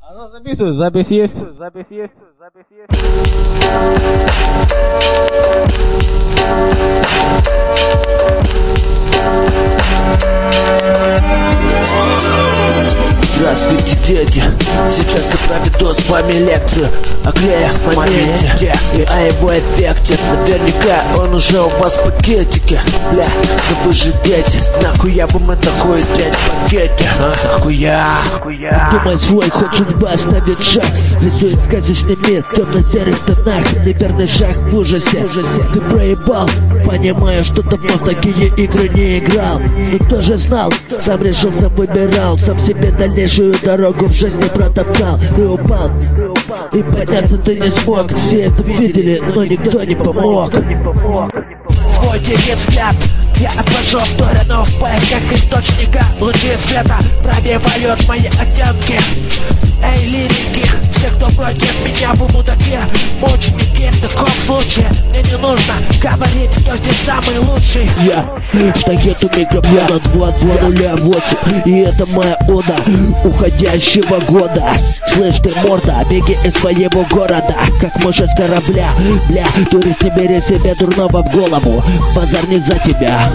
Оно записывает, запись есть, запись есть, запись есть. Здравствуйте, дети! Сейчас я проведу с вами лекцию о клеях в моменте и о его эффекте. Наверняка он уже у вас в пакетике. Бля, но вы же дети, нахуя вам это хуететь в пакете? Нахуя? Думай свой, хоть судьба ставит шаг, рисует сказочный мир в темно-серых тонах. Неверный шаг в ужасе. Ты проебал, понимая, что давно в такие игры не играл. Но тоже знал, сам решил, сам выбирал, сам себе дальнейшую дорогу в жизни протоптал. Ты упал, и подняться ты не смог. Все это видели, но никто не помог. Свой дикий взгляд я отвожу в сторону в поисках источника. Лучи света пробивают мои оттенки. Эй, лирики, все, кто против меня в мудаке, мученики. В таком случае мне не нужно говорить, кто здесь самый лучший. Я штагету микрофона 2208, и это моя ода уходящего года. Слышь ты, морда, беги из своего города, как мышь с корабля. Бля, турист, не бери себе дурного в голову. Базар не за тебя.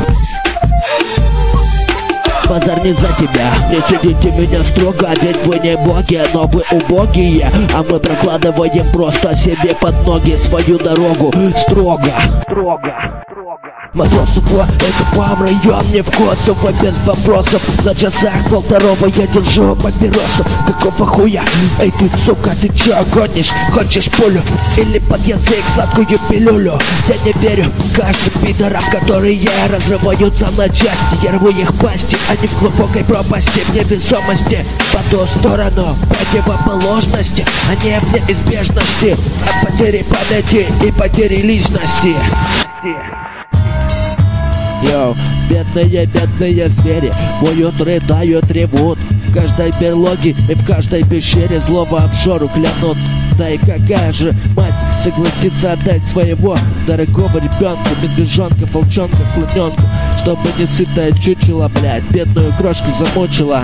Базар не за тебя. Не судите меня строго, ведь вы не боги, но вы убогие. А мы прокладываем просто себе под ноги свою дорогу. Строго. Матросово, это вам район, мне в Косово без вопросов. За часах полторого я держу папиросов. Какого хуя? Эй ты, сука, ты чё гонишь? Хочешь пулю? Или под язык сладкую пилюлю? Я не верю каждым пидорам, которые разрываются на части. Я рву их пасти, они в глубокой пропасти, в невесомости. По ту сторону противоположности, они в неизбежности от потери памяти и потери личности. Йоу, бедные звери воют, рыдают, ревут. В каждой берлоге и в каждой пещере злого обжору клянут. Да и какая же мать согласится отдать своего дорогого ребенка, медвежонка, волчонка, слоненка, чтобы не сытая чучела, блядь, бедную крошку замучила.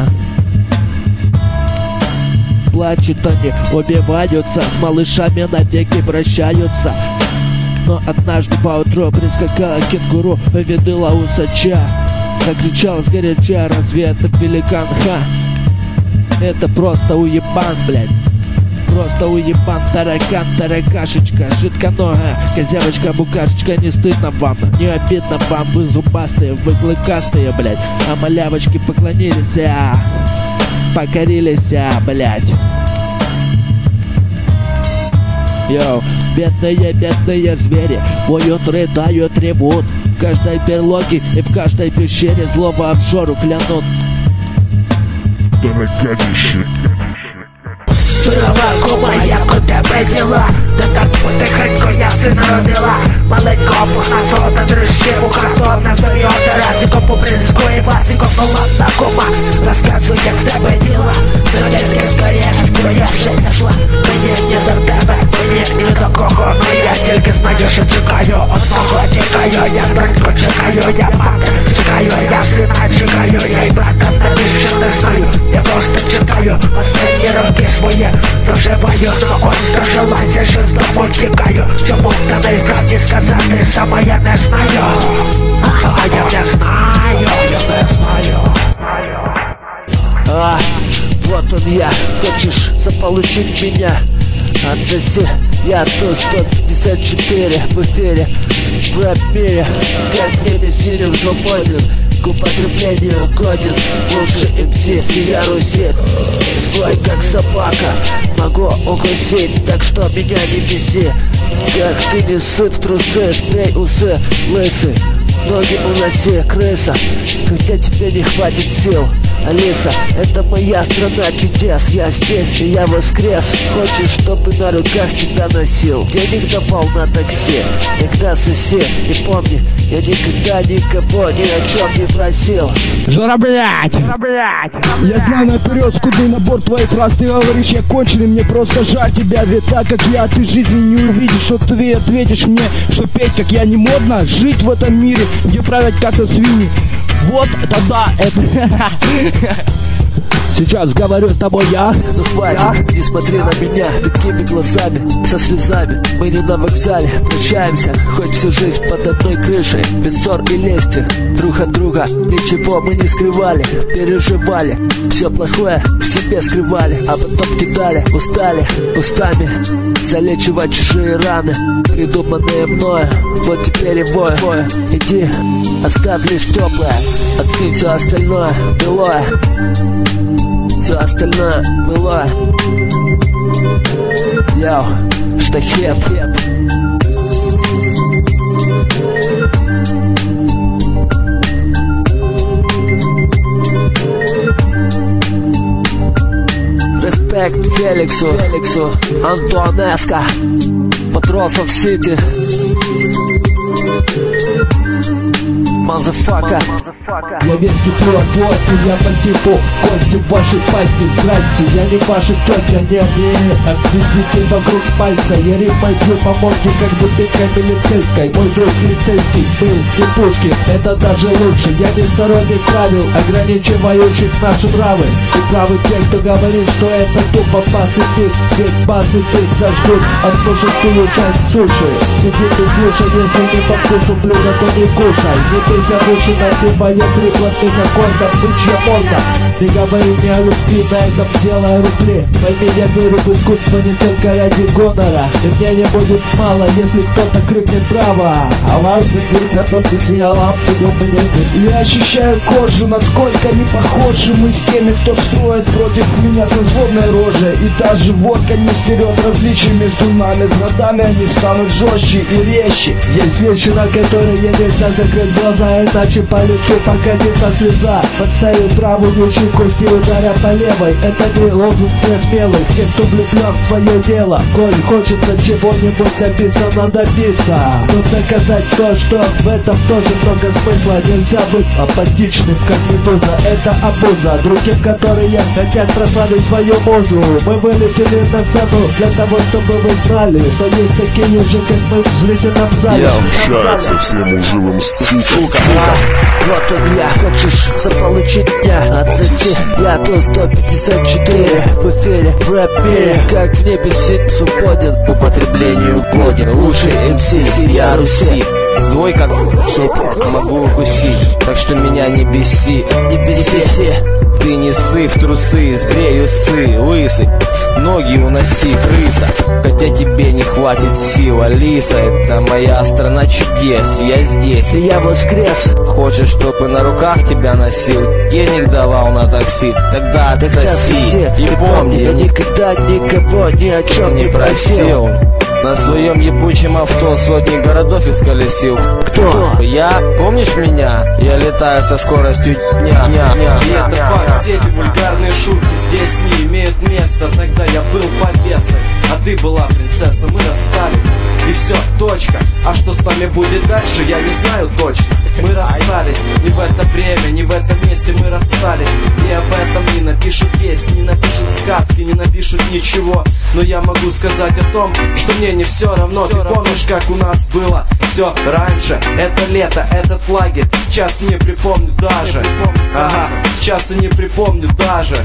Плачут они, убиваются, с малышами навеки прощаются. Но однажды поутру прискакала кенгуру, увидела усача. Закричал сгоряча, разве это великан? Ха! Это просто уебан, блядь. Просто уебан, таракан, таракашечка, жидконогая козявочка, букашечка. Не стыдно вам, не обидно вам, вы зубастые, вы клыкастые, блядь. А малявочки поклонились, покорились, блядь. Йоу, бедные звери воют, рыдают, ревут. В каждой берлоге и в каждой пещере злого обжору клянут. Тараканище. Дорога моя, куда дела? Да так потихоньку я сына родила. Маленько пухнасо, та дрыжки пухнасо. Назовем Тарасико по призиску и Васико. Ну ладно, кума, рассказывай, як в тебе діла. Но тільки скорее, твоя вже пішла. Мені не до тебе, мені не до кого. Но я тільки знаю, що чекаю. Одного чекаю, я доньку чекаю. Я мати чекаю, я сина чекаю. Я й брата навіщо не знаю. Я просто чекаю останні роки свої. Проживаю, но ось дожилася, що знову тікаю. Чому та не справді сказати, сама я не знаю. А я не знаю. Вот он я, хочешь заполучить меня? Отсоси, я ту 154 в эфире, в рэп-мире. Как в небе синим свободен, к употреблению годен. Лучший МС, я русит, злой как собака, могу укусить, так что меня не беси. Как ты не сыт в трусы, сплей усы, лысый, ноги уноси, крыса, хотя тебе не хватит сил. Алиса, это моя страна чудес. Я здесь и я воскрес. Хочешь, чтобы на руках тебя носил? Денег давал на такси, иногда соси. И помни, я никогда никого ни о чем не просил. Жора, блядь! Я знаю наперед скудный набор твоих фраз. Ты говоришь, я конченый, мне просто жаль тебя. Ведь так как я, ты жизни не увидишь. Что ты ответишь мне, что петь как я не модно. Жить в этом мире, где правят как-то свиньи. Вот тогда это Сейчас говорю с тобой я. Ну хватит, не смотри на меня такими глазами, со слезами. Мы не на вокзале, прощаемся, хоть всю жизнь под одной крышей, без ссор и лести друг от друга. Ничего мы не скрывали, переживали, все плохое в себе скрывали, а потом кидали, устали устами залечивать чужие раны, придуманные мною. Вот теперь и вою. Иди, оставь лишь теплое, откинь все остальное былое. Все остальное былое. Йоу, штахет. Респект Феликсу, Антуанеско, Патросов Сити. Мазафака. Я весь кипу от злости, я по типу кости в вашей пасти. Здрасте, я не ваша тетя, не обведите вокруг пальца. Я римой бью по морде, как бутылка милицейской. Мой друг лицейский был в кипушке, это даже лучше. Я не сторонник правил, ограничивающих наши нравы. И правы те, кто говорит, что это тупо бас и бит. Ведь бас и бит зажгут отмужескую часть суши. Сиди и слушай, если не по вкусу блюда, то не кушай. Не пейся в уши, напивая три плотных аккордов, бычья морда. Не говори мне о любви, на этом делая рубли. Пойми, я верю в искусство не только ради гонора. И мне не будет мало, если кто-то крикнет браво. А важный мир, который сделал, я ощущаю кожу, насколько не похожи мы с теми, кто строит против меня со злобной рожей. И даже водка не стерет различий между нами. С годами они станут жестче и резче. Есть вещи, на которые нельзя закрыть глаза, иначе по лицу покатится слеза. Подставил правую щеку и ударя по левой. Это не лозунг для смелых, те, кто влюблен в свое дело. Коль хочется чего-нибудь добиться, надо биться. Но доказать то, что в этом тоже много смысла. Нельзя быть апатичным, как медуза. Это обуза другим, которые хотят прославить свою музу. Мы вылетели на сцену для того, чтобы вы знали, что есть такие же, как мы в зрительном зале. Общается всем живым, сука. Вот он я, хочешь заполучить меня? Отсоси, я то 154 в эфире, в рэп-мире, как в небе сидит, свободен к употреблению годен. Лучший МС я Руси, злой как собак, могу укусить, так что меня не беси, не беси. Ты не ссы в трусы, сбрей усы, лысый, ноги уноси, крыса. Хотя тебе не хватит сил, Алиса, это моя страна чудес, я здесь, и я воскрес. Хочешь, чтобы на руках тебя носил, денег давал на такси, тогда отсоси. И помни, я никогда никого ни о чем не просил. На своем ебучем авто сотни городов исколесил. Кто? Я? Помнишь меня? Я летаю со скоростью дня. И это факт, все эти вульгарные шутки здесь не имеют места. Тогда я был повесой, а ты была принцесса. Мы расстались, и все, точка. А что с нами будет дальше, я не знаю точно. Мы расстались, не в это время, не в этом месте мы расстались. И об этом не напишут песни, не напишут сказки, не напишут ничего. Но я могу сказать о том, что мне не все равно. Ты помнишь, как у нас было все раньше? Это лето, этот лагерь, сейчас не припомню даже. Ага, сейчас и не припомню даже.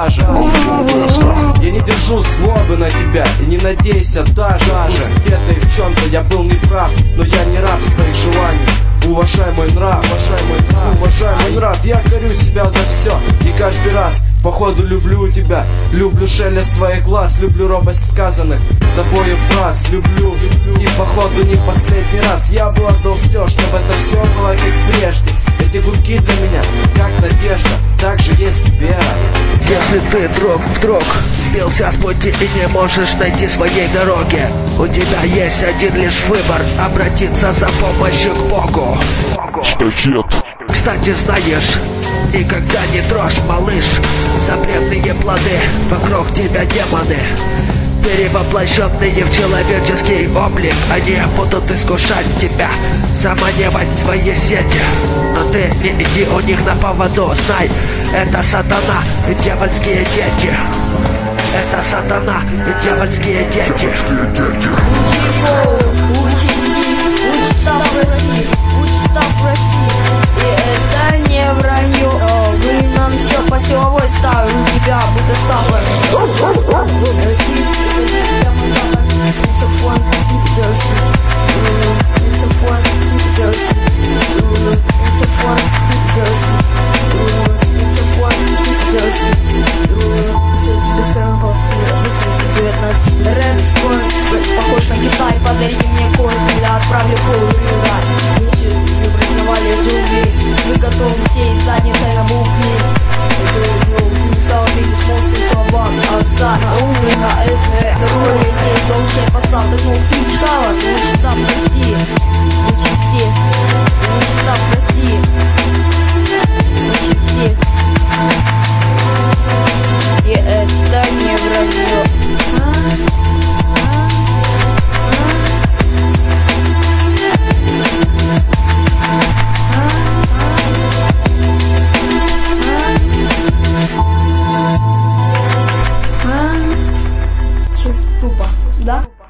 Я не держу злобы на тебя и не надейся даже. Пусть где-то и в чем-то я был неправ, но я не раб своих желаний. Уважай мой нрав, уважай мой нрав. Я корю себя за все и каждый раз походу люблю тебя. Люблю шелест твоих глаз, люблю робость сказанных тобою фраз. Люблю и походу не последний раз. Я бы отдал все, чтобы это все было как прежде. Эти гудки для меня как надежда, так же есть вера. Если ты вдруг сбился с пути и не можешь найти своей дороги, у тебя есть один лишь выбор — обратиться за помощью к Богу. Штахет. Кстати, знаешь, никогда не трожь, малыш, запретные плоды, вокруг тебя демоны, перевоплощенные в человеческий облик. Они будут искушать тебя, заманивать в свои сети. Но ты не иди у них на поводу. Знай, это сатана и дьявольские дети. Это сатана и дьявольские дети. Учится в России, учится в России. И это не вранье. Вы нам все по силовой ставлю тебя, будто стафор. Саксофон, сделай саксофон, сделай саксофон, сделай саксофон, сделай все тебе сэмпл, 19. Рэп спорт, похож на Китай, подари мне код, или отправлю полрыва. Лучше не признавали джунгли, мы готовы всей задницей на букли. Ты стал, ты не смотришь слова, отца, умный на СВ. Здоровье здесь, получай пацан, так мол, ты читала, лучше став в России. Лучше всех, лучше став в России. Лучше всех. И это не вранье. Тупо, да?